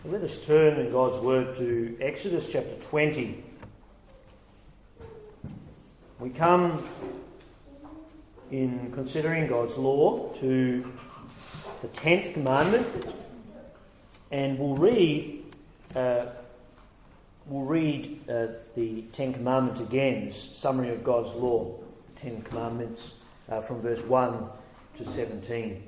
Let us turn in God's Word to Exodus chapter 20. We come, in considering God's law, to the 10th commandment, and we'll read the 10 commandments again, this summary of God's law, 10 commandments from verse 1 to 17.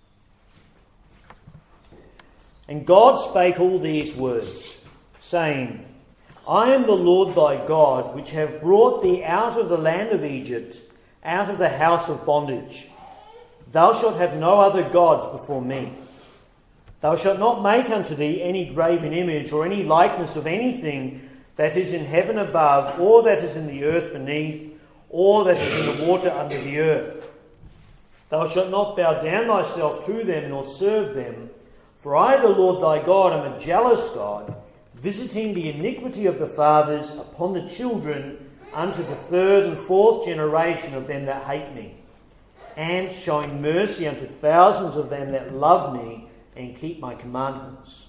And God spake all these words, saying, I am the Lord thy God, which have brought thee out of the land of Egypt, out of the house of bondage. Thou shalt have no other gods before me. Thou shalt not make unto thee any graven image or any likeness of anything that is in heaven above, or that is in the earth beneath, or that is in the water under the earth. Thou shalt not bow down thyself to them, nor serve them. For I, the Lord thy God, am a jealous God, visiting the iniquity of the fathers upon the children unto the third and fourth generation of them that hate me, and showing mercy unto thousands of them that love me and keep my commandments.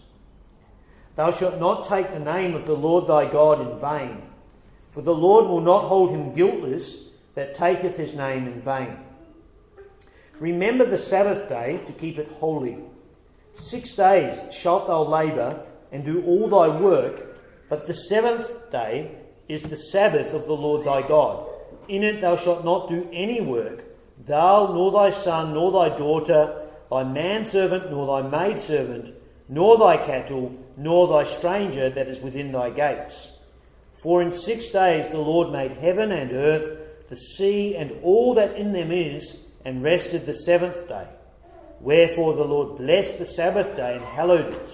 Thou shalt not take the name of the Lord thy God in vain, for the Lord will not hold him guiltless that taketh his name in vain. Remember the Sabbath day to keep it holy. 6 days shalt thou labour and do all thy work, but the seventh day is the Sabbath of the Lord thy God. In it thou shalt not do any work, thou, nor thy son, nor thy daughter, thy manservant, nor thy maidservant, nor thy cattle, nor thy stranger that is within thy gates. For in 6 days the Lord made heaven and earth, the sea, and all that in them is, and rested the seventh day. Wherefore the Lord blessed the Sabbath day and hallowed it.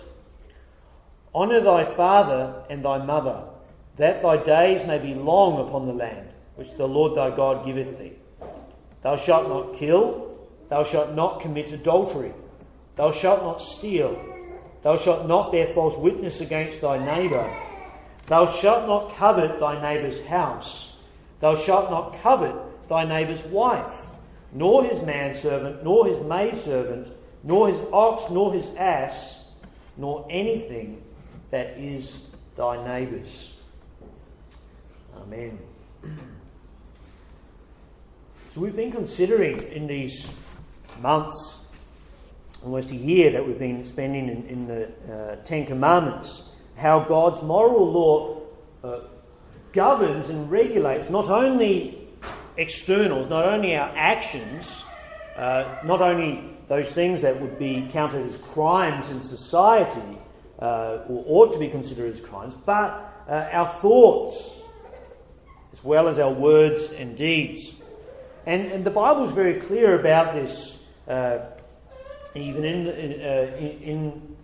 Honour thy father and thy mother, that thy days may be long upon the land, which the Lord thy God giveth thee. Thou shalt not kill, thou shalt not commit adultery, thou shalt not steal, thou shalt not bear false witness against thy neighbour, thou shalt not covet thy neighbour's house, thou shalt not covet thy neighbour's wife, nor his manservant, nor his maidservant, nor his ox, nor his ass, nor anything that is thy neighbour's. Amen. So we've been considering in these months, almost a year that we've been spending in the Ten Commandments, how God's moral law governs and regulates not only externals, not only our actions, not only those things that would be counted as crimes in society, or ought to be considered as crimes, but our thoughts, as well as our words and deeds. And the Bible is very clear about this, even in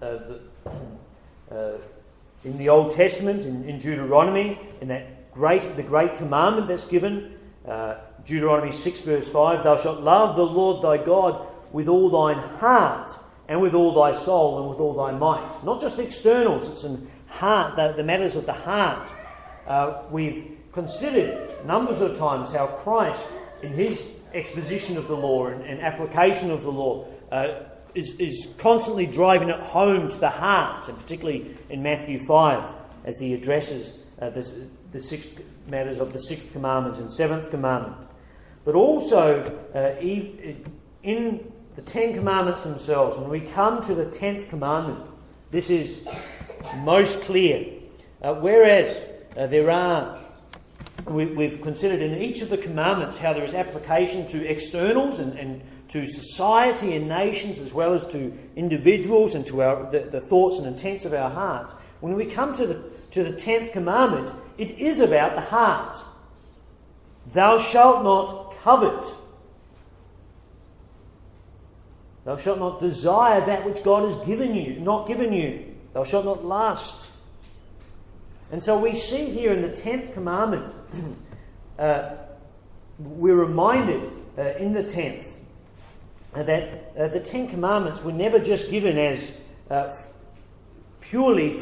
the Old Testament, in Deuteronomy, in the great commandment that's given. Deuteronomy 6 verse 5, thou shalt love the Lord thy God with all thine heart and with all thy soul and with all thy might. Not just externals, it's in heart, the matters of the heart. We've considered numbers of times how Christ, in his exposition of the law and application of the law, is constantly driving it home to the heart, and particularly in Matthew 5 as he addresses the six matters of the sixth commandment and seventh commandment. But also in the 10 commandments themselves, when we come to the 10th commandment, this is most clear. Whereas we've considered in each of the commandments how there is application to externals and to society and nations, as well as to individuals and to the thoughts and intents of our hearts. When we come to the 10th commandment, it is about the heart. Thou shalt not covet. Thou shalt not desire that which God has not given you. Thou shalt not lust. And so we see here in the 10th commandment, we're reminded in the 10th that the 10 commandments were never just given as purely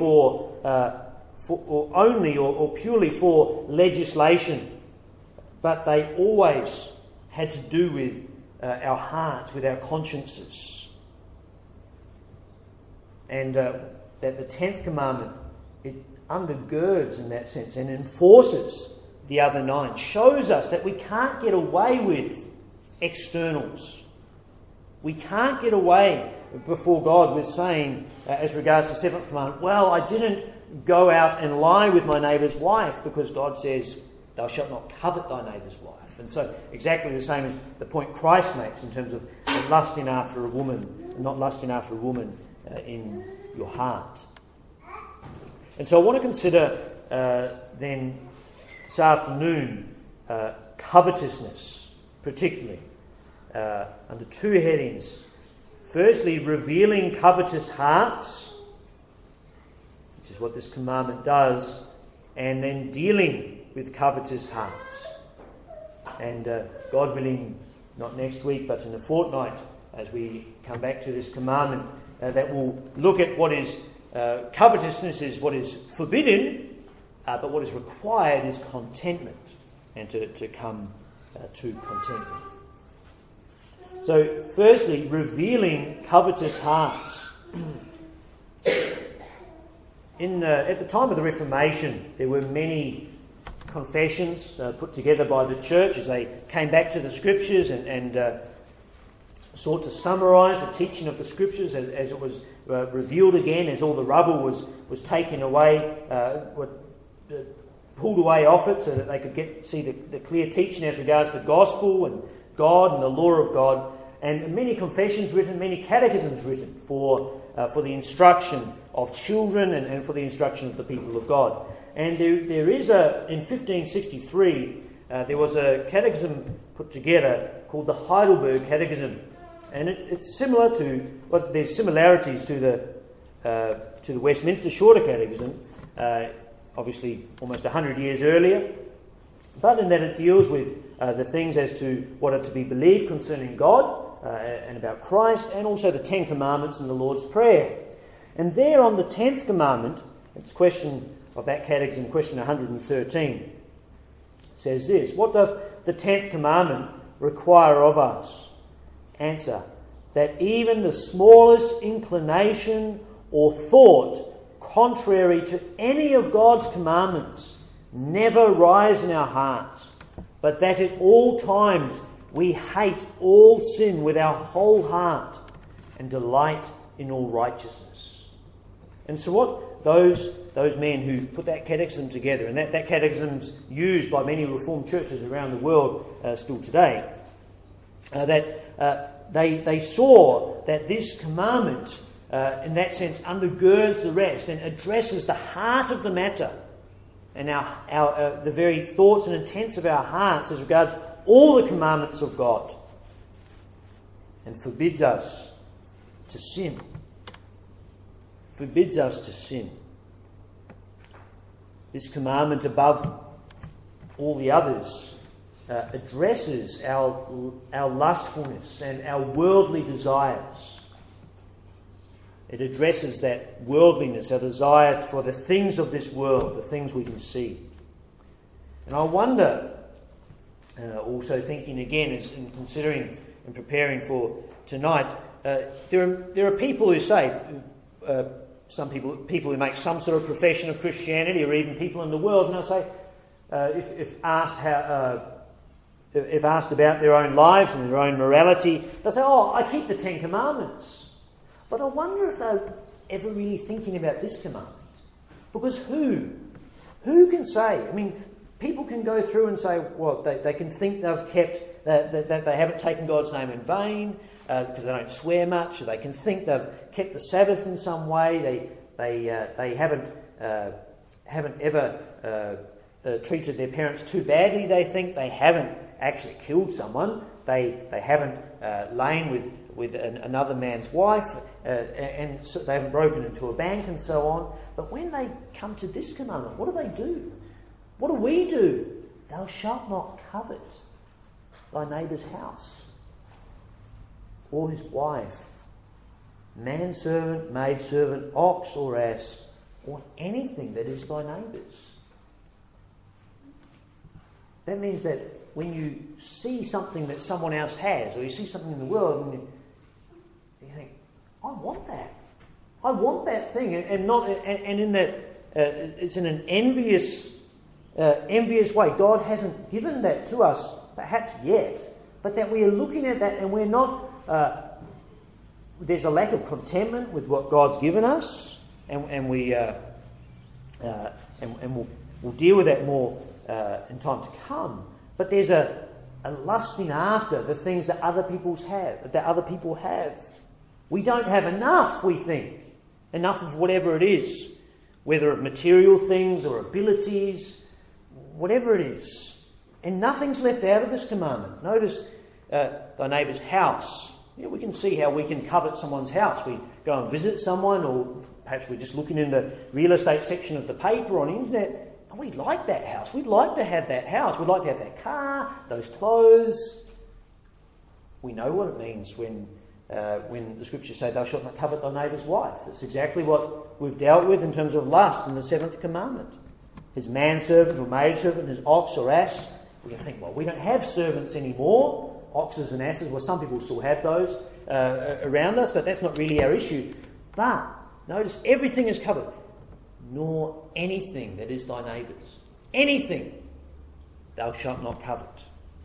purely for legislation, but they always had to do with our hearts, with our consciences. And that the 10th commandment, it undergirds in that sense and enforces the other 9, shows us that we can't get away with externals. We can't get away before God with saying, as regards the 7th commandment, well, I didn't go out and lie with my neighbour's wife, because God says, thou shalt not covet thy neighbour's wife. And so exactly the same as the point Christ makes in terms of lusting after a woman, not lusting after a woman in your heart. And so I want to consider then this afternoon covetousness, particularly under 2 headings. Firstly, revealing covetous hearts, which is what this commandment does, and then dealing with covetous hearts. And God willing, not next week, but in a fortnight, as we come back to this commandment, that will look at what is covetousness is what is forbidden, but what is required is contentment, and to come to contentment. So, firstly, revealing covetous hearts. At the time of the Reformation, there were many confessions put together by the church as they came back to the Scriptures and sought to summarise the teaching of the Scriptures as it was revealed again, as all the rubble was taken away, pulled away off it, so that they could see the clear teaching as regards the gospel and God and the law of God. And many confessions written, many catechisms written for the instruction of children and for the instruction of the people of God. And there is in 1563, there was a catechism put together called the Heidelberg Catechism. And it's similar to, well, there's similarities to the Westminster Shorter Catechism, obviously almost 100 years earlier, but in that it deals with the things as to what are to be believed concerning God and about Christ, and also the 10 Commandments and the Lord's Prayer. And there on the 10th commandment, it's question of that catechism, question 113, says this: what doth the 10th commandment require of us? Answer: that even the smallest inclination or thought contrary to any of God's commandments never rise in our hearts, but that at all times we hate all sin with our whole heart and delight in all righteousness. And so what those men who put that catechism together, and that catechism's used by many Reformed churches around the world still today, they saw that this commandment, in that sense, undergirds the rest and addresses the heart of the matter and the very thoughts and intents of our hearts as regards all the commandments of God, and forbids us to sin. Forbids us to sin. This commandment, above all the others, addresses our lustfulness and our worldly desires. It addresses that worldliness, our desires for the things of this world, the things we can see. And I wonder, also thinking again, as in considering and preparing for tonight, there are people who say, some people who make some sort of profession of Christianity, or even people in the world, and they'll say, if asked about their own lives and their own morality, they'll say, "Oh, I keep the 10 Commandments." But I wonder if they're ever really thinking about this commandment. Because who can say? I mean, people can go through and say, well, they can think they've kept, that they haven't taken God's name in vain, because they don't swear much, or they can think they've kept the Sabbath in some way. They haven't ever treated their parents too badly. They think they haven't actually killed someone. They haven't lain with another man's wife, and so they haven't broken into a bank and so on. But when they come to this commandment, what do? What do we do? Thou shalt not covet thy neighbour's house, or his wife, manservant, maidservant, ox or ass, or anything that is thy neighbour's. That means that when you see something that someone else has, or you see something in the world, and you think, I want that. I want that thing, and in that it's in an envious way. God hasn't given that to us, perhaps yet, but that we are looking at that and we're not. There's a lack of contentment with what God's given us, and we'll deal with that more in time to come. But there's a lusting after the things that other people have. We don't have enough, we think. Enough of whatever it is, whether of material things or abilities, whatever it is. And nothing's left out of this commandment. Notice thy neighbour's house. We can see how we can covet someone's house. We go and visit someone, or perhaps we're just looking in the real estate section of the paper on the internet. Oh, we'd like that house. We'd like to have that house. We'd like to have that car, those clothes. We know what it means when the scriptures say thou shalt not covet thy neighbour's wife. It's exactly what we've dealt with in terms of lust in the 7th commandment. His manservant or maidservant, his ox or ass. We can think, well, we don't have servants anymore. Oxes and asses, well, some people still have those around us, but that's not really our issue. But notice everything is covered, nor anything that is thy neighbour's. Anything thou shalt not covet.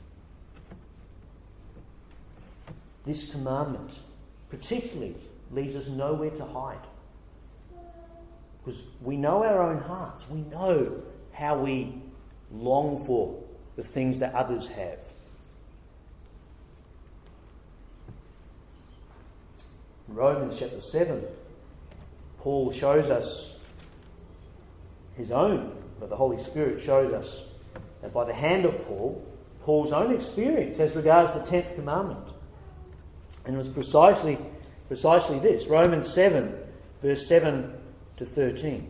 This commandment particularly leaves us nowhere to hide. Because we know our own hearts. We know how we long for the things that others have. In Romans chapter 7, Paul shows us his own, but the Holy Spirit shows us that by the hand of Paul's own experience as regards the 10th commandment. And it was precisely this. Romans 7, verse 7 to 13.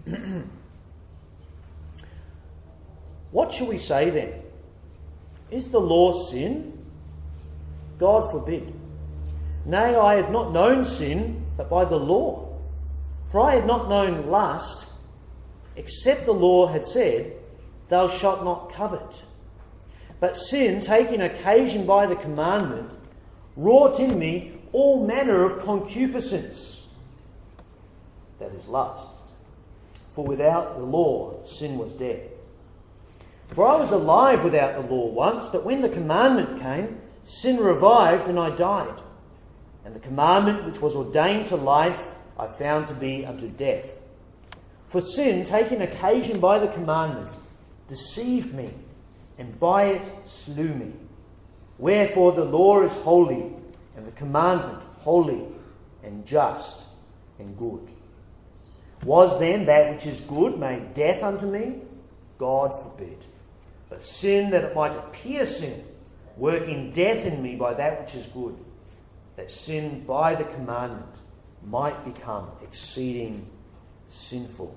What shall we say then? Is the law sin? God forbid. Nay, I had not known sin, but by the law. For I had not known lust, except the law had said, thou shalt not covet. But sin, taking occasion by the commandment, wrought in me all manner of concupiscence. That is lust. For without the law, sin was dead. For I was alive without the law once, but when the commandment came, sin revived and I died. And the commandment which was ordained to life I found to be unto death. For sin, taking occasion by the commandment, deceived me, and by it slew me. Wherefore the law is holy, and the commandment holy, and just, and good. Was then that which is good made death unto me? God forbid. But sin, that it might appear sin, working death in me by that which is good, that sin by the commandment might become exceeding sinful.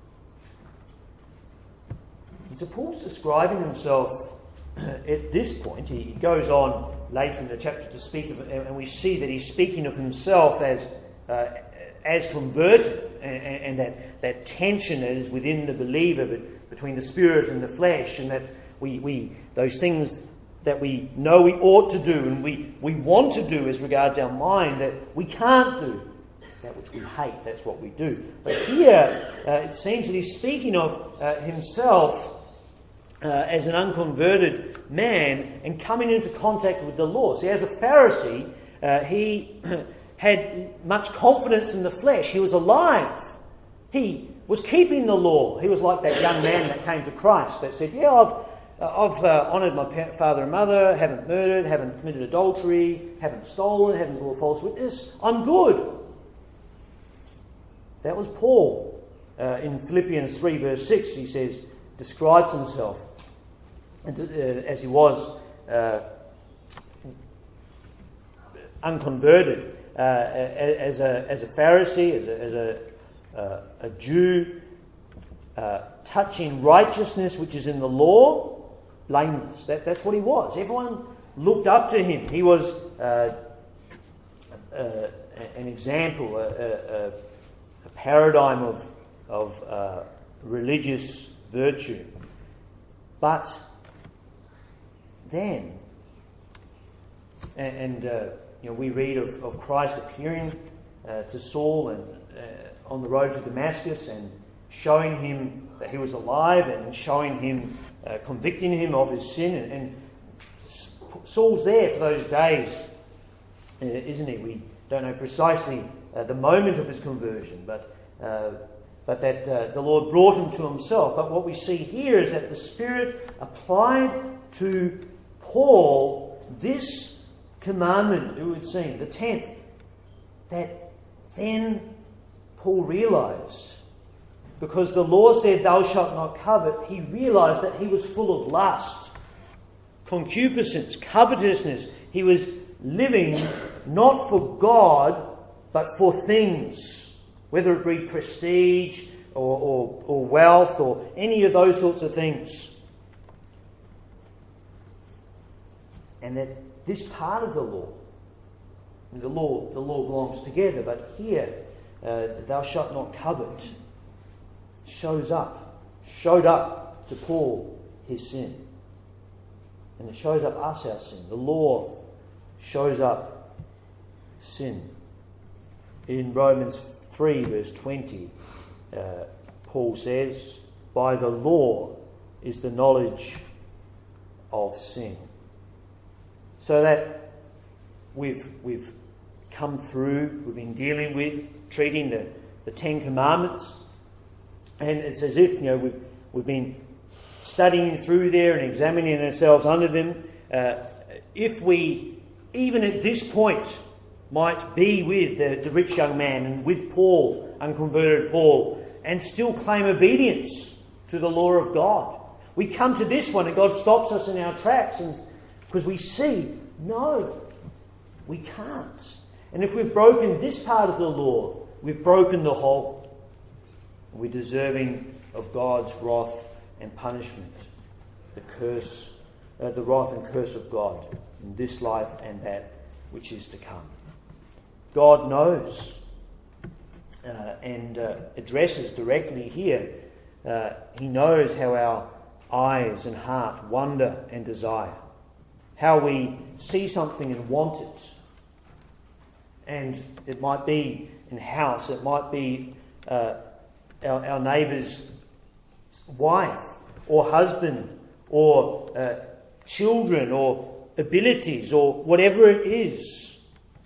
And so Paul's describing himself at this point. He goes on later in the chapter to speak of it, and we see that he's speaking of himself as converted, and that tension that is within the believer between the spirit and the flesh, and that we those things that we know we ought to do and we want to do as regards our mind, that we can't do. That which we hate, that's what we do. But here it seems that he's speaking of himself as an unconverted man and coming into contact with the law. See, as a Pharisee, he had much confidence in the flesh. He was alive. He was keeping the law. He was like that young man that came to Christ that said, yeah, I've honoured my father and mother, haven't murdered, haven't committed adultery, haven't stolen, haven't bore false witness. I'm good. That was Paul. In Philippians 3 verse 6, he says, describes himself as he was unconverted, as a Pharisee, as a Jew, touching righteousness which is in the law, blameless. That's what he was. Everyone looked up to him. He was an example, a paradigm of religious virtue. But then, we read of Christ appearing to Saul, and on the road to Damascus and showing him that he was alive and showing him, convicting him of his sin. And Saul's there for those days, isn't he? We don't know precisely the moment of his conversion, but that the Lord brought him to himself. But what we see here is that the Spirit applied to Paul this commandment, it would seem, the 10th, that then Paul realised, because the law said, "Thou shalt not covet," he realised that he was full of lust, concupiscence, covetousness. He was living not for God, but for things, whether it be prestige or wealth or any of those sorts of things. And that this part of the law belongs together, but here, "thou shalt not covet," showed up to Paul his sin. And it shows up us our sin. The law shows up sin. In Romans 3 verse 20, Paul says, "By the law is the knowledge of sin." So that we've come through, we've been dealing with, treating the 10 Commandments, and it's as if we've been studying through there and examining ourselves under them. If we, even at this point, might be with the rich young man and with Paul, unconverted Paul, and still claim obedience to the law of God. We come to this one and God stops us in our tracks, and because we see, no, we can't. And if we've broken this part of the law, we've broken the whole. We're deserving of God's wrath and punishment, the wrath and curse of God in this life and that which is to come. God knows and addresses directly here. He knows how our eyes and heart wonder and desire, how we see something and want it. And it might be in house, it might be our neighbour's wife or husband or children or abilities or whatever it is.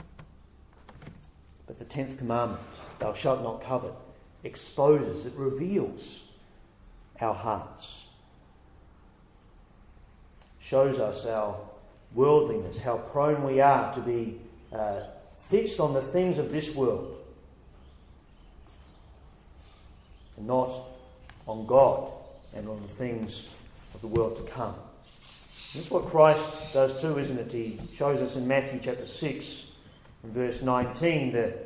But the 10th commandment, "Thou shalt not covet," exposes, it reveals our hearts. Shows us our worldliness, how prone we are to be fixed on the things of this world and not on God and on the things of the world to come. And that's what Christ does too, isn't it? He shows us in Matthew chapter 6 and verse 19 that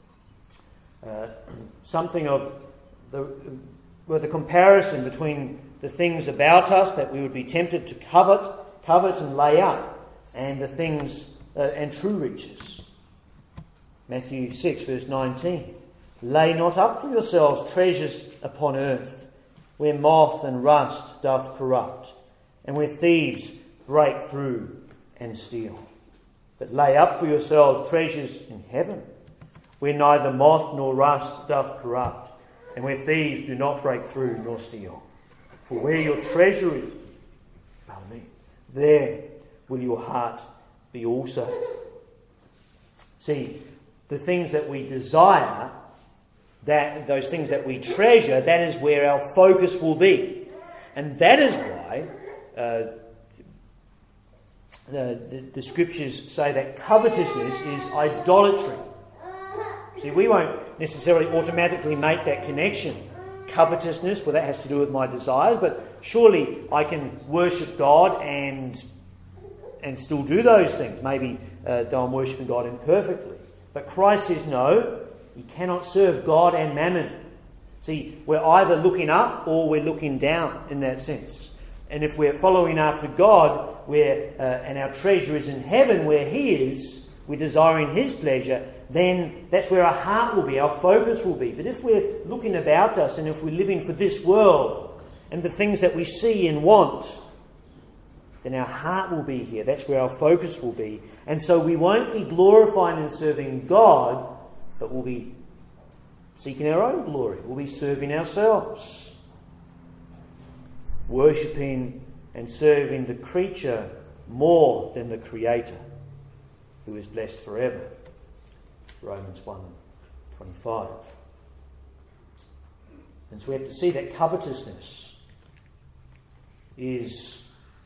something of the comparison between the things about us that we would be tempted to covet and lay up, and the things and true riches. Matthew 6 verse 19. "Lay not up for yourselves treasures upon earth, where moth and rust doth corrupt, and where thieves break through and steal. But lay up for yourselves treasures in heaven, where neither moth nor rust doth corrupt, and where thieves do not break through nor steal. For where your treasure is, there will your heart be also." See, the things that we desire, those things that we treasure, that is where our focus will be. And that is why the scriptures say that covetousness is idolatry. See, we won't necessarily automatically make that connection. Covetousness, well, that has to do with my desires, but surely I can worship God and still do those things, maybe though I'm worshipping God imperfectly. But Christ says no, you cannot serve God and mammon. See, we're either looking up or we're looking down in that sense. And if we're following after God, and our treasure is in heaven where He is, we're desiring His pleasure, then that's where our heart will be, our focus will be. But if we're looking about us and if we're living for this world and the things that we see and want, then our heart will be here. That's where our focus will be. And so we won't be glorifying and serving God, but we'll be seeking our own glory. We'll be serving ourselves, worshipping and serving the creature more than the Creator, who is blessed forever. Romans 1:25. And so we have to see that covetousness is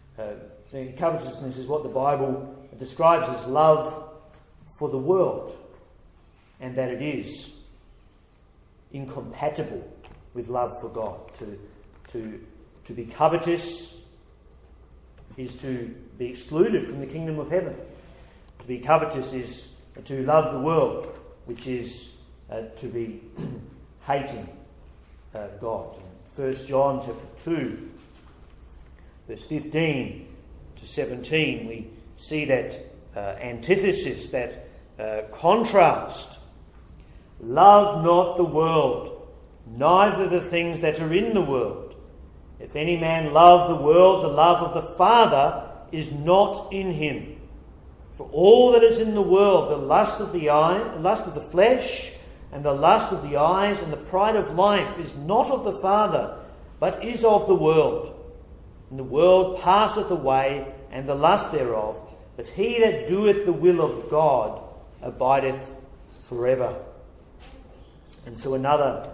what the Bible describes as love for the world, and that it is incompatible with love for God. To be covetous is to be excluded from the kingdom of heaven. To be covetous is to love the world, which is to be hating God. In 1 John chapter 2, verse 15 to 17, we see that antithesis, that contrast. Love not the world, neither the things that are in the world. If any man love the world, the love of the Father is not in him. For all that is in the world, the lust of the eye, the lust of the flesh, and the lust of the eyes, and the pride of life is not of the Father, but is of the world. And the world passeth away, and the lust thereof, but he that doeth the will of God abideth forever. And so another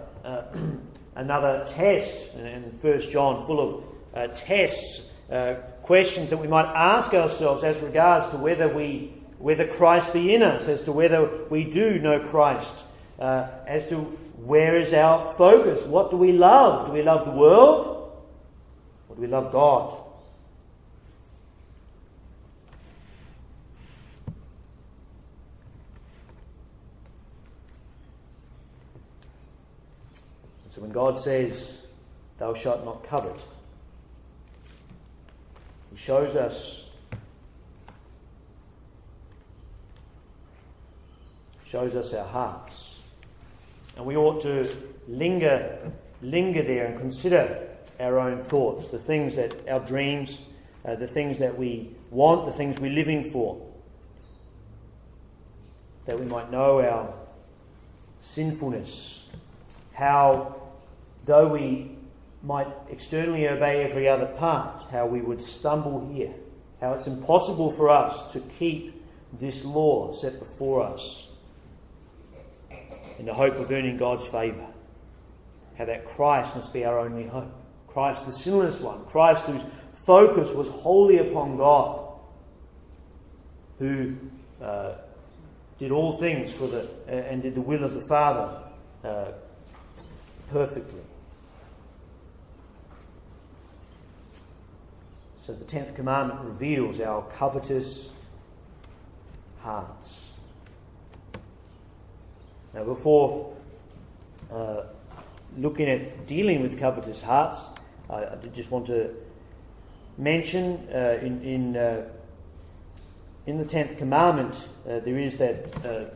test, and 1 John full of tests, questions that we might ask ourselves as regards to whether Christ be in us, as to whether we do know Christ, as to where is our focus. What do we love? Do we love the world, or do we love God? So when God says, "Thou shalt not covet," He shows us our hearts. And we ought to linger there and consider our own thoughts, the things that our dreams, the things that we want, the things we're living for, that we might know our sinfulness, how, though we might externally obey every other part, how we would stumble here, how it's impossible for us to keep this law set before us in the hope of earning God's favour, how that Christ must be our only hope. Christ, the sinless one, Christ whose focus was wholly upon God, who did all things and did the will of the Father perfectly. So the 10th commandment reveals our covetous hearts. Now, before looking at dealing with covetous hearts, I did just want to mention in the 10th commandment there is that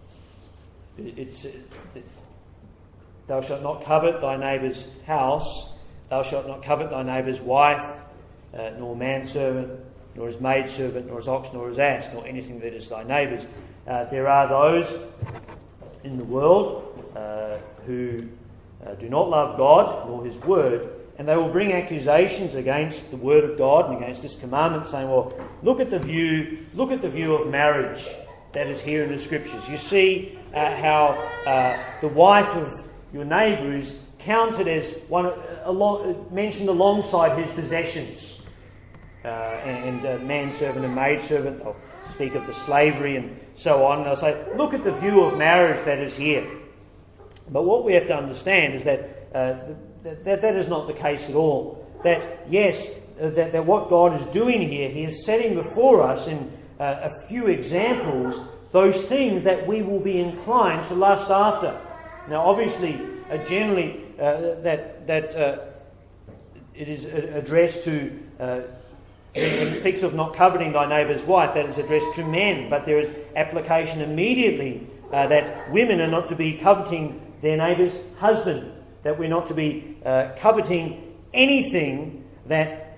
thou shalt not covet thy neighbour's house, thou shalt not covet thy neighbour's wife, nor manservant, nor his maidservant, nor his ox, nor his ass, nor anything that is thy neighbour's. There are those in the world who do not love God nor His Word, and they will bring accusations against the Word of God and against this commandment, saying, "Well, look at the view of marriage that is here in the Scriptures. You see how the wife of your neighbour is counted as mentioned alongside his possessions." And manservant and maidservant, they'll speak of the slavery and so on. They'll say, look at the view of marriage that is here. But what we have to understand is that that is not the case at all. That, yes, that what God is doing here, He is setting before us in a few examples those things that we will be inclined to lust after. Now, obviously, generally, that it is addressed to... when it speaks of not coveting thy neighbour's wife, that is addressed to men, but there is application immediately that women are not to be coveting their neighbour's husband, that we're not to be coveting anything that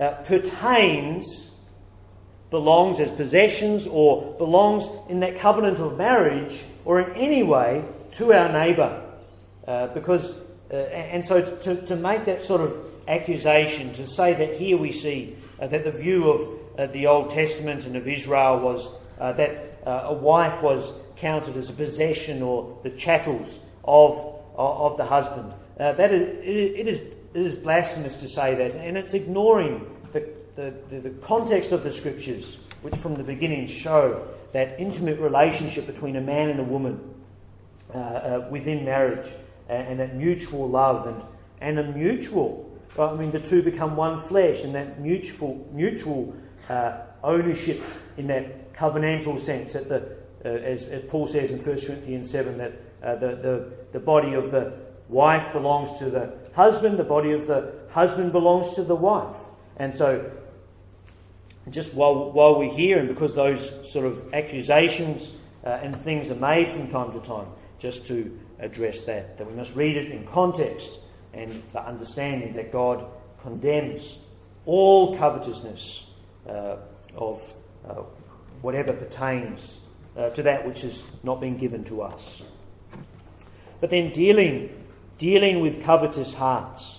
belongs as possessions or belongs in that covenant of marriage or in any way to our neighbour. So to make that sort of accusation, to say that here we see that the view of the Old Testament and of Israel was that a wife was counted as a possession or the chattels of the husband. It is blasphemous to say that, and it's ignoring the context of the Scriptures, which from the beginning show that intimate relationship between a man and a woman within marriage, and that mutual love and a mutual. The two become one flesh, and that mutual ownership in that covenantal sense. That as Paul says in 1 Corinthians 7, that the body of the wife belongs to the husband, the body of the husband belongs to the wife. And so, just while we're here, and because those sort of accusations and things are made from time to time, just to address that we must read it in context and the understanding that God condemns all covetousness of whatever pertains to that which has not been given to us. But then dealing with covetous hearts.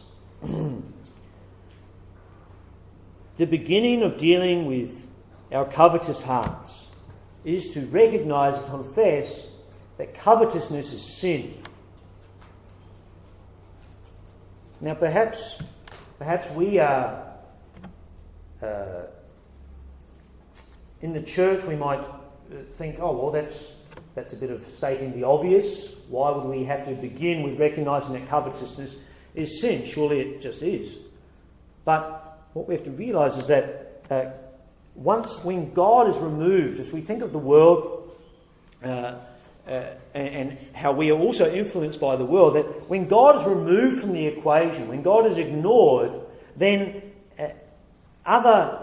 The beginning of dealing with our covetous hearts is to recognise and confess that covetousness is sin. Now perhaps we are in the church we might think, oh well, that's a bit of stating the obvious. Why would we have to begin with recognising that covetousness is sin? Surely it just is. But what we have to realise is that when God is removed, as we think of the world and how we are also influenced by the world, that when God is removed from the equation, when God is ignored, then other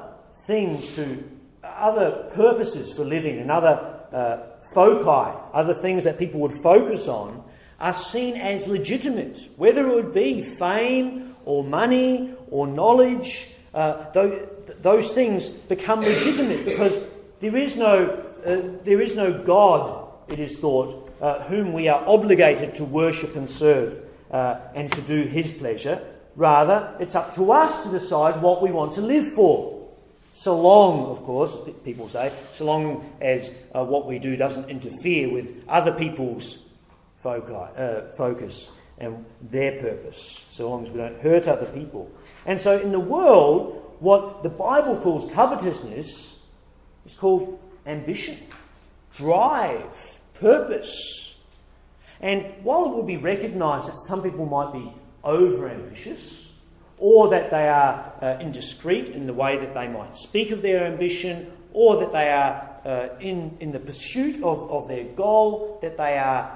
purposes for living and other foci, other things that people would focus on, are seen as legitimate. Whether it would be fame or money or knowledge, those things become legitimate because there is no God, it is thought, whom we are obligated to worship and serve and to do his pleasure. Rather, it's up to us to decide what we want to live for. So long, of course, people say, so long as what we do doesn't interfere with other people's focus and their purpose, so long as we don't hurt other people. And so in the world, what the Bible calls covetousness is called ambition, drive, purpose. And while it will be recognised that some people might be over-ambitious, or that they are indiscreet in the way that they might speak of their ambition, or that they are in the pursuit of their goal, that they are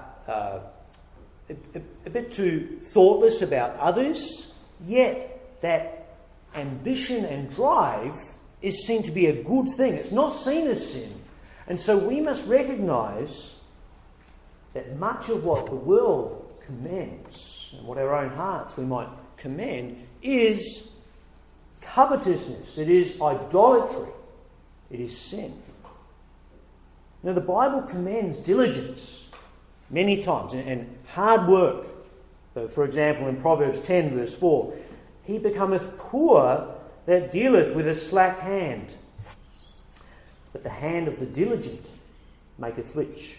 a bit too thoughtless about others, yet that ambition and drive is seen to be a good thing. It's not seen as sin. And so we must recognise that much of what the world commends, and what our own hearts we might commend, is covetousness. It is idolatry. It is sin. Now the Bible commends diligence many times and hard work. For example, in Proverbs 10 verse 4, he becometh poor that dealeth with a slack hand, but the hand of the diligent maketh rich.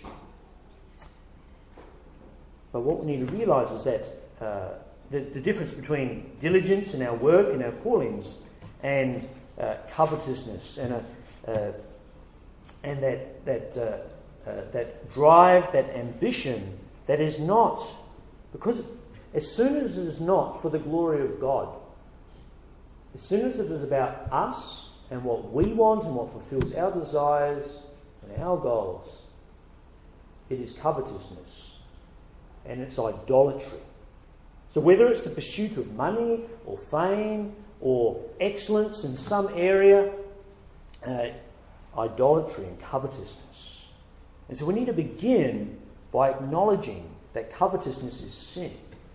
But what we need to realise is that the difference between diligence in our work, in our callings, and covetousness, and that drive, that ambition, that is not, because as soon as it is not for the glory of God, as soon as it is about us and what we want and what fulfills our desires and our goals, it is covetousness and it's idolatry. So whether it's the pursuit of money or fame or excellence in some area, idolatry and covetousness. And so we need to begin by acknowledging that covetousness is sin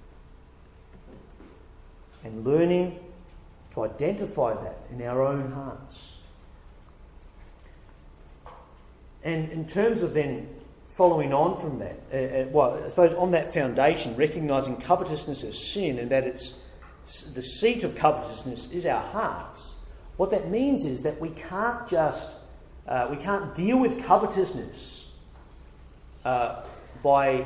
and learning to identify that in our own hearts. And in terms of then following on from that, I suppose on that foundation, recognising covetousness as sin and that it's the seat of covetousness is our hearts. What that means is that we can't deal with covetousness by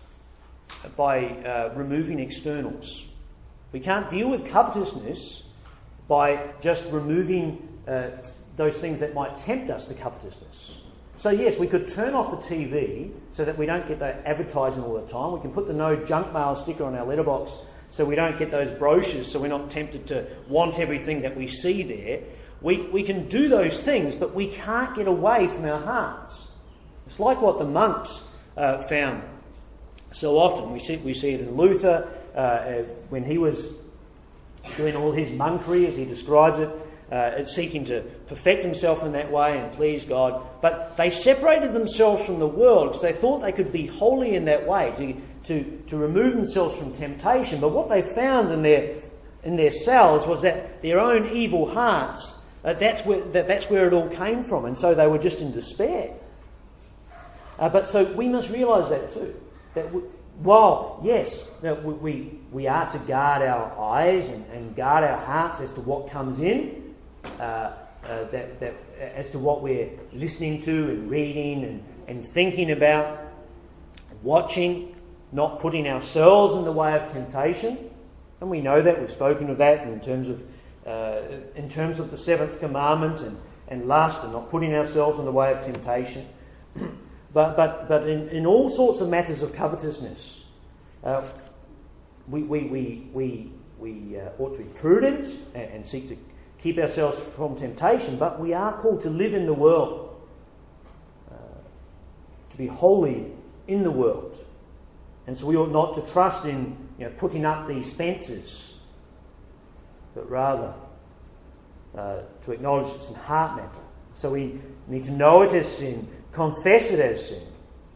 removing externals. We can't deal with covetousness by just removing those things that might tempt us to covetousness. So yes, we could turn off the TV so that we don't get that advertising all the time. We can put the no junk mail sticker on our letterbox so we don't get those brochures, so we're not tempted to want everything that we see there. We can do those things, but we can't get away from our hearts. It's like what the monks found so often. We see it in Luther when he was doing all his monkery, as he describes it, seeking to perfect himself in that way and please God. But they separated themselves from the world because they thought they could be holy in that way, to remove themselves from temptation. But what they found in their cells was that their own evil hearts, that's where it all came from. And so they were just in despair. But so we must realise that too. That while, yes, we are to guard our eyes and guard our hearts as to what comes in, as to what we're listening to and reading and thinking about, watching, not putting ourselves in the way of temptation. And we know that, we've spoken of that in terms of the seventh commandment and lust, and not putting ourselves in the way of temptation. But in all sorts of matters of covetousness, we ought to be prudent and seek to keep ourselves from temptation, but we are called to live in the world, to be holy in the world. And so we ought not to trust in putting up these fences, but rather to acknowledge it's a heart matter. So we need to know it as sin, confess it as sin,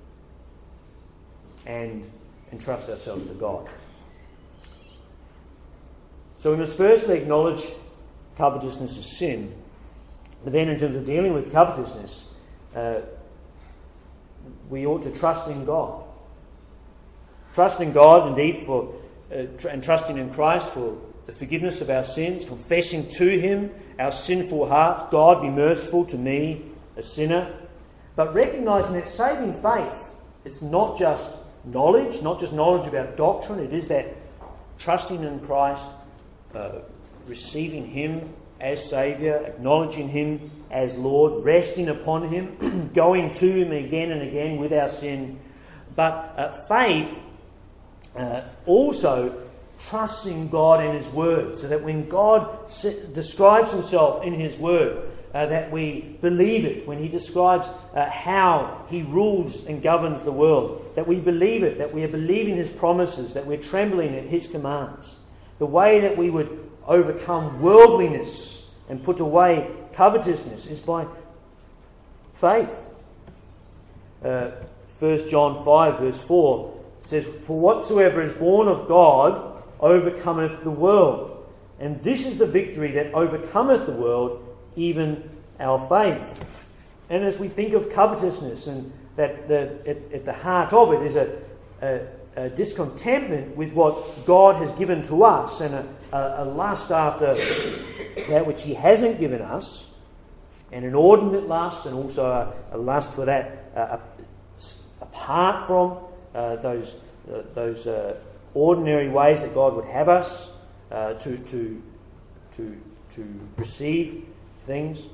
and entrust ourselves to God. So we must firstly acknowledge covetousness is sin. But then in terms of dealing with covetousness, we ought to trust in God. Trust in God, indeed, and trusting in Christ for the forgiveness of our sins, confessing to Him our sinful hearts. God, be merciful to me, a sinner. But recognising that saving faith, it's not just knowledge, not just knowledge about doctrine. It is that trusting in Christ, receiving Him as Saviour, acknowledging Him as Lord, resting upon Him, going to Him again and again with our sin. But faith also trusting God and His Word, so that when God describes Himself in His Word, that we believe it. When He describes how He rules and governs the world, that we believe it, that we are believing His promises, that we're trembling at His commands. The way that we would overcome worldliness and put away covetousness is by faith. 1 John 5 verse 4 says, "For whatsoever is born of God overcometh the world. And this is the victory that overcometh the world, even our faith." And as we think of covetousness, and that at the heart of it is a discontentment with what God has given to us, and a lust after that which He hasn't given us, and an inordinate lust, and also a lust for that apart from those ordinary ways that God would have us to receive things,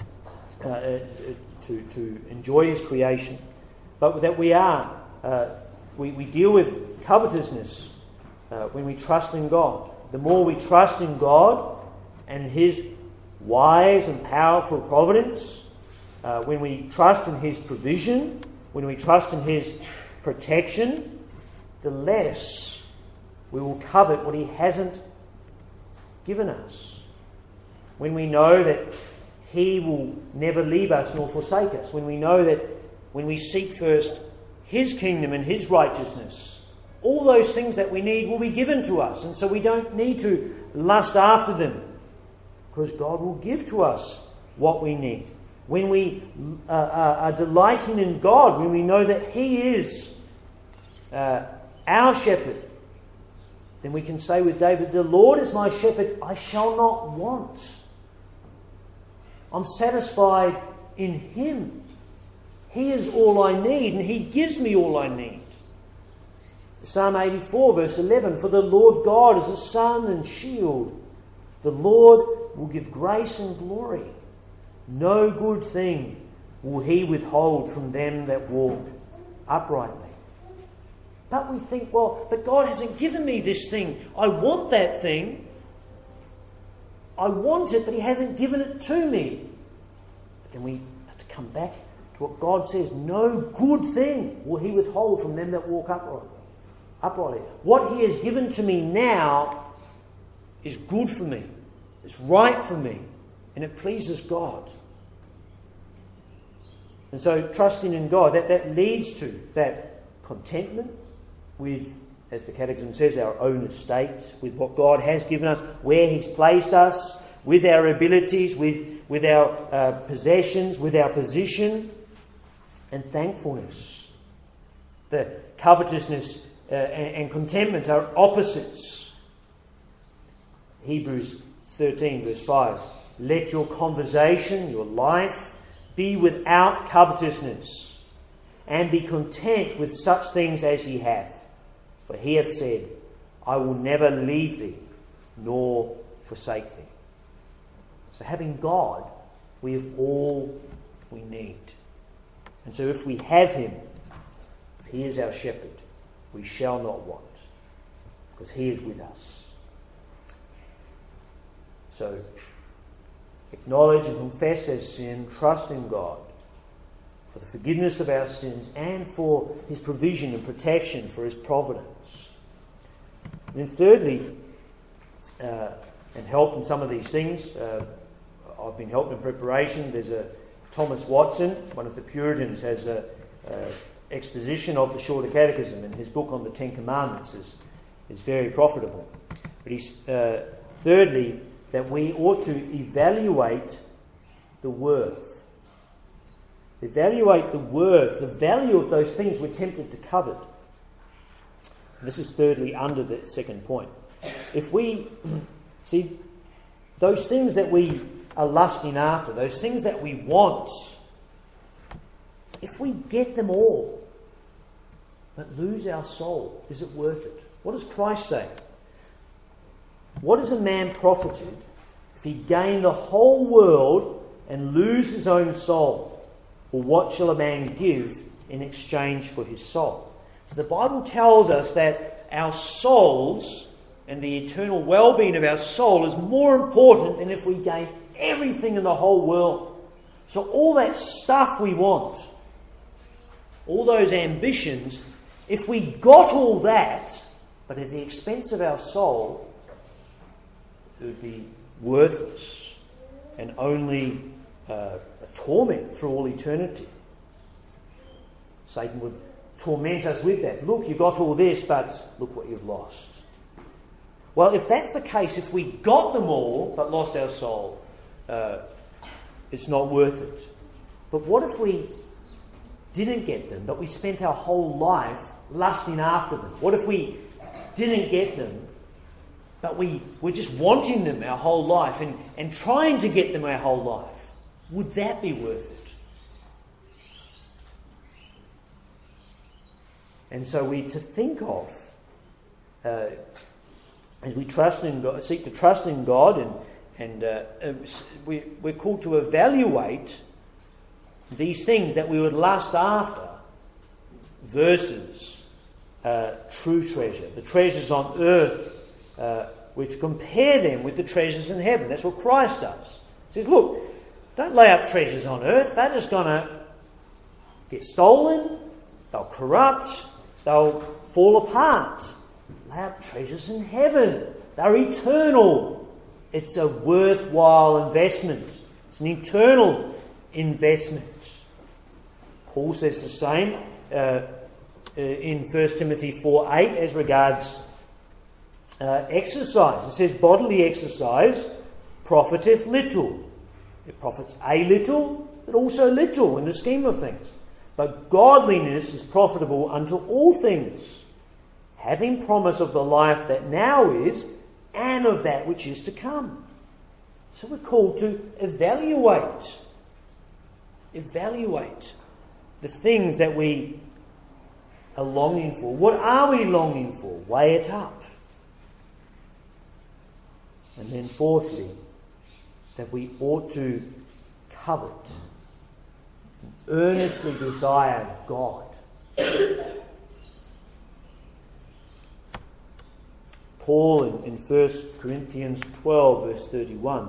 to enjoy His creation, but that we deal with covetousness when we trust in God. The more we trust in God and His wise and powerful providence, when we trust in His provision, when we trust in His protection, the less we will covet what He hasn't given us. When we know that He will never leave us nor forsake us, when we know that when we seek first His kingdom and His righteousness, all those things that we need will be given to us, and so we don't need to lust after them, because God will give to us what we need. when we are delighting in God, when we know that He is our shepherd, then we can say with David, the Lord is my shepherd, I shall not want. I'm satisfied in Him. He is all I need, and He gives me all I need. Psalm 84 verse 11, for the Lord God is a sun and shield. The Lord will give grace and glory. No good thing will He withhold from them that walk uprightly. But we think, well, but God hasn't given me this thing. I want that thing. I want it, but He hasn't given it to me. But then we have to come back to what God says. No good thing will He withhold from them that walk uprightly. What He has given to me now is good for me. It's right for me. And it pleases God. And so trusting in God, that leads to that contentment with, as the Catechism says, our own estate, with what God has given us, where He's placed us, with our abilities, with our possessions, with our position, and thankfulness. The covetousness and contentment are opposites. Hebrews 13 verse 5. Let your conversation, your life, be without covetousness, and be content with such things as ye have. For He hath said, I will never leave thee, nor forsake thee. So having God, we have all we need. And so if we have Him, if He is our shepherd, we shall not want, because He is with us. So acknowledge and confess our sin, trust in God for the forgiveness of our sins and for His provision and protection, for His providence. And then thirdly, and help in some of these things, I've been helped in preparation. There's a Thomas Watson, one of the Puritans, has a exposition of the Shorter Catechism, and his book on the Ten Commandments is very profitable. But he's thirdly, that we ought to evaluate the worth. Evaluate the worth, the value of those things we're tempted to covet. And this is thirdly under the second point. If we see those things that we are lusting after, those things that we want, if we get them all but lose our soul, is it worth it? What does Christ say? What is a man profited if he gain the whole world and lose his own soul? Or what shall a man give in exchange for his soul? So the Bible tells us that our souls and the eternal well-being of our soul is more important than if we gain everything in the whole world. So all that stuff we want, all those ambitions, if we got all that, but at the expense of our soul, it would be worthless and only a torment for all eternity. Satan would torment us with that. Look, you got all this, but look what you've lost. Well, if that's the case, if we got them all but lost our soul, it's not worth it. But what if we didn't get them, but we spent our whole life lusting after them? What if we didn't get them, but we were just wanting them our whole life and trying to get them our whole life? Would that be worth it? And so we to think of, as we trust in God, seek to trust in God, and we're called to evaluate these things that we would lust after versus true treasure, the treasures on earth, which compare them with the treasures in heaven. That's what Christ does. He says, look, don't lay up treasures on earth. They're just going to get stolen. They'll corrupt. They'll fall apart. Lay up treasures in heaven. They're eternal. It's a worthwhile investment. It's an eternal investment. Paul says the same in 1 Timothy 4:8 as regards exercise. It says, bodily exercise profiteth little. It profits a little, but also little in the scheme of things. But godliness is profitable unto all things, having promise of the life that now is and of that which is to come. So we're called to evaluate the things that we are longing for. What are we longing for? Weigh it up. And then fourthly, that we ought to covet, earnestly desire God. Paul in 1 Corinthians 12 verse 31,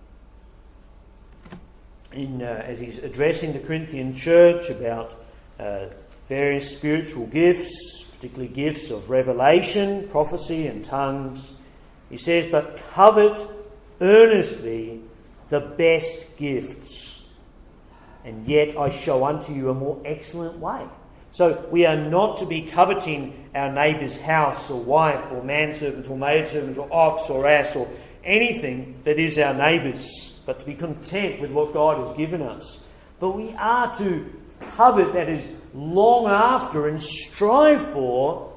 as he's addressing the Corinthian church about various spiritual gifts, particularly gifts of revelation, prophecy and tongues, he says, "But covet earnestly the best gifts, and yet I show unto you a more excellent way." So we are not to be coveting our neighbour's house or wife or manservant or maidservant or ox or ass or anything that is our neighbour's, but to be content with what God has given us. But we are to covet, that is, long after and strive for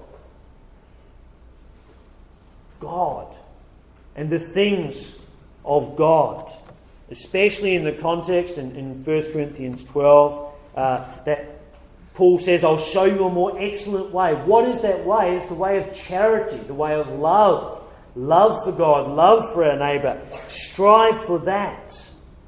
God and the things of God, especially in the context in 1 Corinthians 12 that Paul says, "I'll show you a more excellent way." What is that way? It's the way of charity, the way of love. Love for God, love for our neighbour. Strive for that.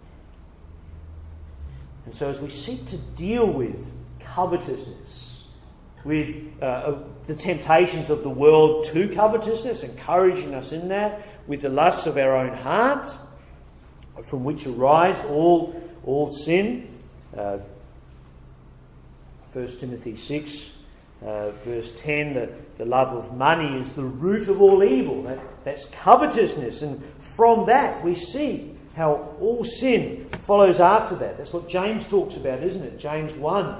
And so as we seek to deal with covetousness, with the temptations of the world to covetousness, encouraging us in that, with the lusts of our own heart, from which arise all sin. 1 Timothy 6, verse 10, the love of money is the root of all evil. That's covetousness. And from that we see how all sin follows after that. That's what James talks about, isn't it? James 1.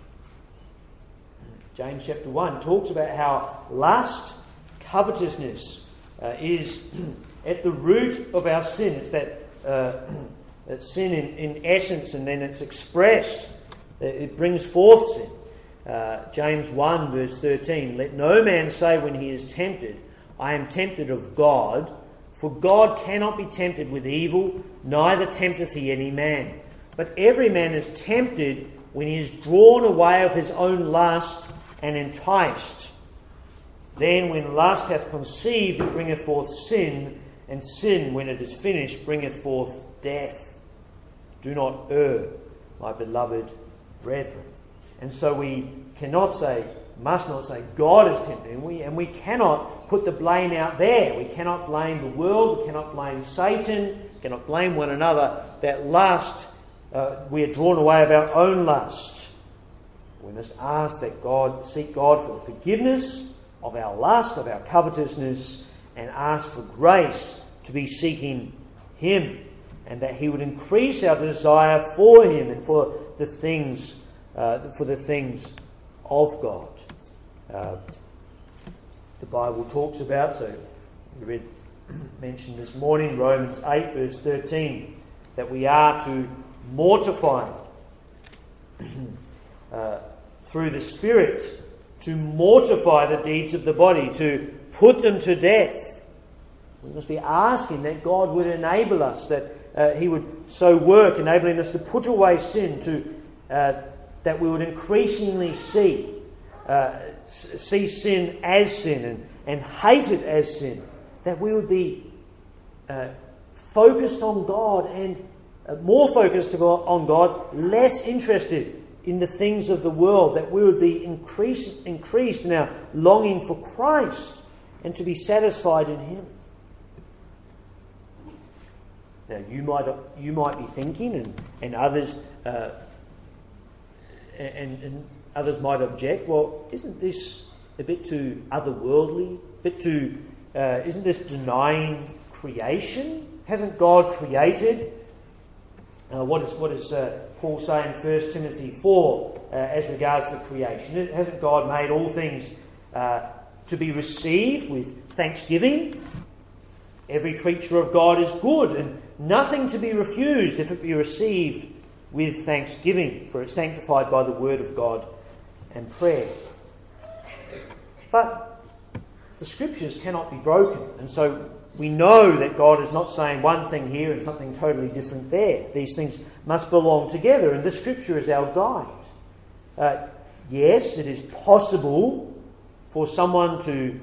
James chapter 1 talks about how lust, covetousness, is at the root of our sin. It's that sin in essence, and then it's expressed. It brings forth sin. James 1 verse 13, "Let no man say when he is tempted, I am tempted of God, for God cannot be tempted with evil, neither tempteth he any man. But every man is tempted when he is drawn away of his own lust and enticed. Then when lust hath conceived, it bringeth forth sin, and sin, when it is finished, bringeth forth death. Do not err, my beloved brethren." And so we must not say God is tempted, and we cannot put the blame out there. We cannot blame the world, we cannot blame Satan, we cannot blame one another. That lust, we are drawn away of our own lust. We must seek God for the forgiveness of our lust, of our covetousness, and ask for grace to be seeking Him, and that He would increase our desire for Him and for the things of God. The Bible talks about, so we mentioned this morning, Romans 8 verse 13, that we are to mortify through the Spirit, to mortify the deeds of the body, to put them to death. We must be asking that God would enable us, that He would so work, enabling us to put away sin, that we would increasingly see sin as sin and hate it as sin, that we would be focused on God and more focused on God, less interested in the things of the world, that we would be increased in our longing for Christ and to be satisfied in Him. Now you might be thinking, and others and others might object, well, isn't this a bit too otherworldly? Isn't this denying creation? Hasn't God created? What does Paul say in 1 Timothy 4 as regards to creation? Hasn't God made all things to be received with thanksgiving? Every creature of God is good, and nothing to be refused if it be received with thanksgiving, for it's sanctified by the word of God and prayer. But the Scriptures cannot be broken, and so we know that God is not saying one thing here and something totally different there. These things must belong together, and the Scripture is our guide. Yes, it is possible for someone to,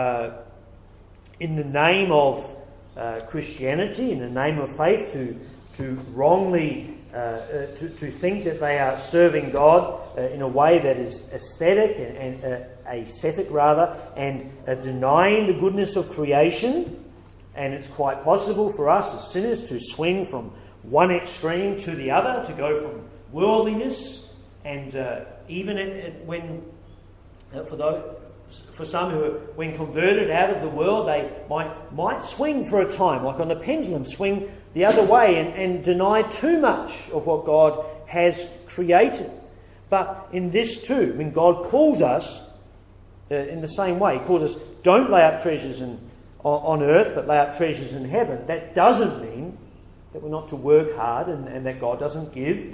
in the name of Christianity, in the name of faith, to wrongly to think that they are serving God in a way that is ascetic and ascetic rather, and denying the goodness of creation. And it's quite possible for us as sinners to swing from one extreme to the other, to go from worldliness and even when for some who, when converted out of the world, they might swing for a time, like on a pendulum, swing the other way and deny too much of what God has created. But in this too, when God calls us in the same way, He calls us, don't lay up treasures on earth, but lay up treasures in heaven. That doesn't mean that we're not to work hard and that God doesn't give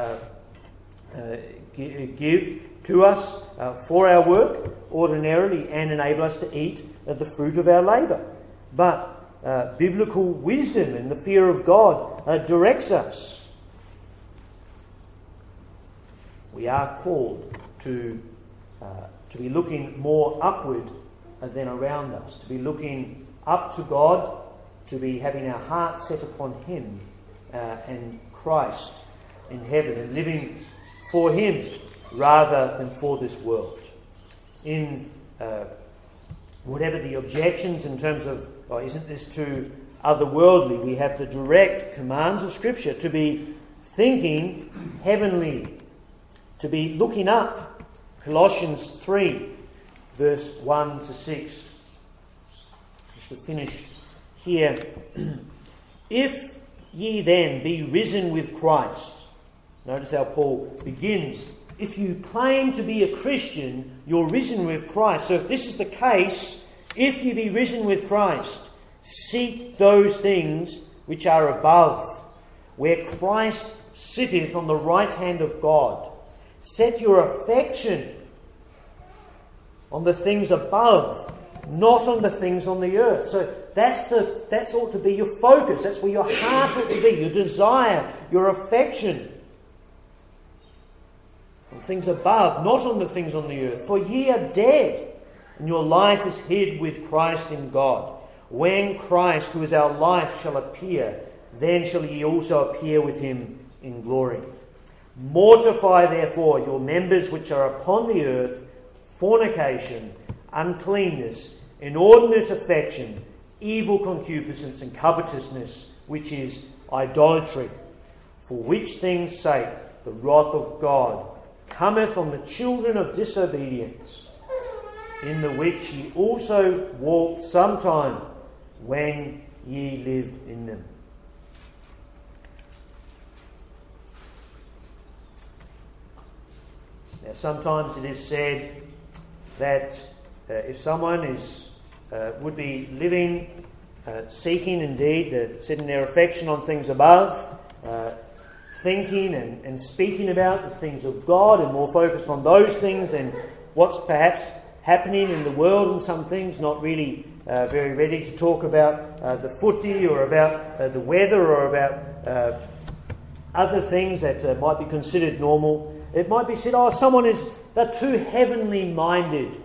to us for our work ordinarily and enable us to eat the fruit of our labour. But biblical wisdom and the fear of God directs us. We are called to be looking more upward than around us, to be looking up to God, to be having our hearts set upon Him and Christ in heaven, and living for Him rather than for this world. In whatever the objections in terms of, oh, isn't this too otherworldly, we have the direct commands of Scripture to be thinking heavenly, to be looking up. Colossians 3, verse 1 to 6. Just to finish here. If ye then be risen with Christ. Notice how Paul begins. If you claim to be a Christian, you're risen with Christ. So if this is the case, if you be risen with Christ, seek those things which are above, where Christ sitteth on the right hand of God. Set your affection on the things above, not on the things on the earth. So that's ought to be your focus. That's where your heart ought to be, your desire, your affection. On things above, not on the things on the earth. For ye are dead, and your life is hid with Christ in God. When Christ, who is our life, shall appear, then shall ye also appear with Him in glory. Mortify therefore your members which are upon the earth, fornication, uncleanness, inordinate affection, evil concupiscence, and covetousness, which is idolatry. For which things' sake the wrath of God cometh on the children of disobedience, in the which ye also walked sometime when ye lived in them. Now, sometimes it is said that if someone would be living, seeking indeed, setting their affection on things above, thinking and speaking about the things of God and more focused on those things than what's perhaps happening in the world, and some things, not really very ready to talk about the footy or about the weather or about other things that might be considered normal. It might be said, they're too heavenly minded.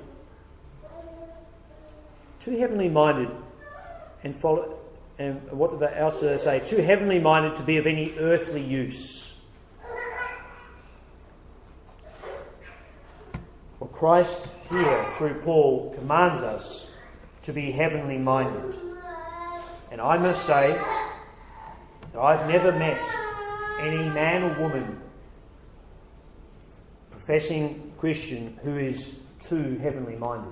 Too heavenly minded and follow. And what else do they say? Too heavenly minded to be of any earthly use. Well, Christ here, through Paul, commands us to be heavenly minded. And I must say that I've never met any man or woman, professing Christian, who is too heavenly minded.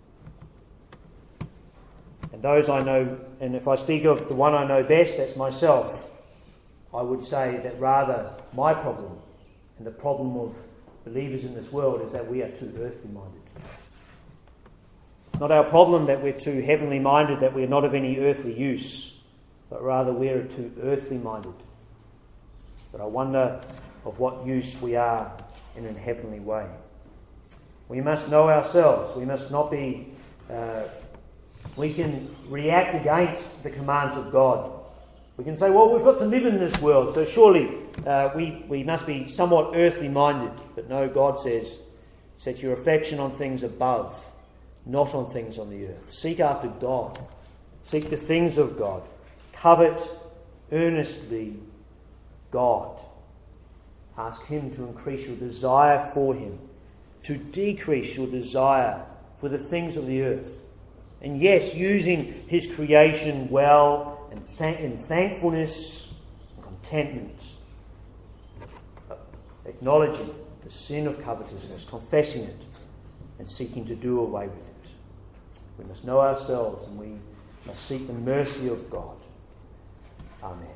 And those I know, and if I speak of the one I know best, that's myself, I would say that rather my problem and the problem of believers in this world is that we are too earthly minded. It's not our problem that we're too heavenly minded, that we're not of any earthly use, but rather we're too earthly minded. but I wonder of what use we are in a heavenly way. We must know ourselves. We must not be... we can react against the commands of God. We can say, well, we've got to live in this world, so surely we must be somewhat earthly minded. But no, God says, set your affection on things above, not on things on the earth. Seek after God. Seek the things of God. Covet earnestly God. Ask Him to increase your desire for Him, to decrease your desire for the things of the earth. And yes, using His creation well and in thankfulness and contentment. Acknowledging the sin of covetousness, confessing it, and seeking to do away with it. We must know ourselves, and we must seek the mercy of God. Amen.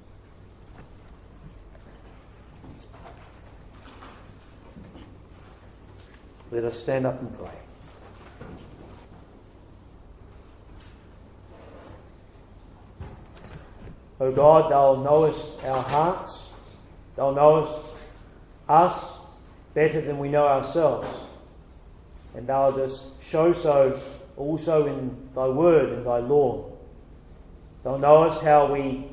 Let us stand up and pray. O God, Thou knowest our hearts. Thou knowest us better than we know ourselves. And Thou dost show so also in Thy word and Thy law. Thou knowest how we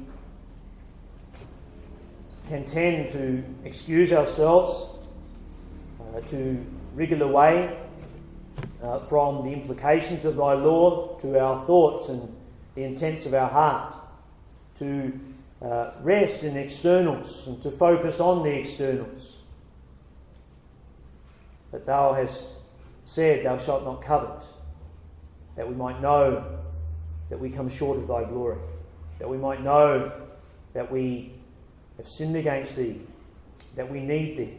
can tend to excuse ourselves, to wriggle away from the implications of Thy law to our thoughts and the intents of our heart, to rest in externals and to focus on the externals. But Thou hast said, Thou shalt not covet, that we might know that we come short of Thy glory, that we might know that we have sinned against Thee, that we need Thee.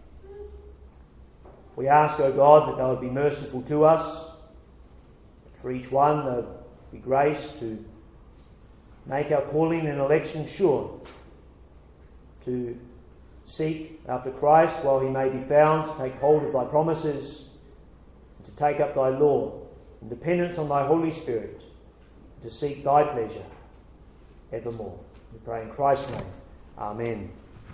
We ask, O God, that Thou would be merciful to us, that for each one there would be grace to make our calling and election sure, to seek after Christ while He may be found, to take hold of Thy promises, and to take up Thy law in dependence on Thy Holy Spirit, and to seek Thy pleasure evermore. We pray in Christ's name. Amen.